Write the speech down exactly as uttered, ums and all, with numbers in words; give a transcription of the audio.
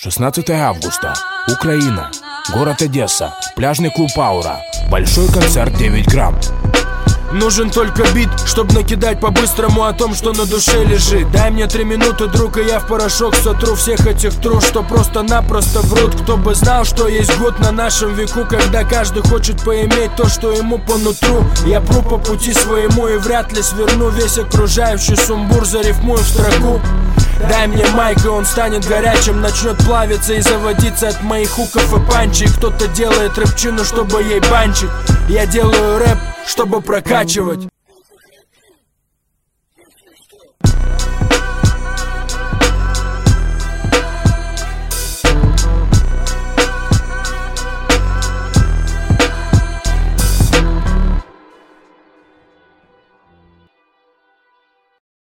шестнадцатое августа. Украина. Город Одесса. Пляжный клуб «Аура». Большой концерт девять грамм. Нужен только бит, чтоб накидать по-быстрому о том, что на душе лежит. Дай мне три минуты, друг, и я в порошок сотру всех этих труд, что просто-напросто врут. Кто бы знал, что есть год на нашем веку, когда каждый хочет поиметь то, что ему по нутру. Я пру по пути своему и вряд ли сверну весь окружающий сумбур, зарифмую в строку. Дай мне майк, и он станет горячим, начнет плавиться и заводиться от моих хуков и панчей. Кто-то делает рэпчину, чтобы ей банчить. Я делаю рэп, чтобы прокачивать.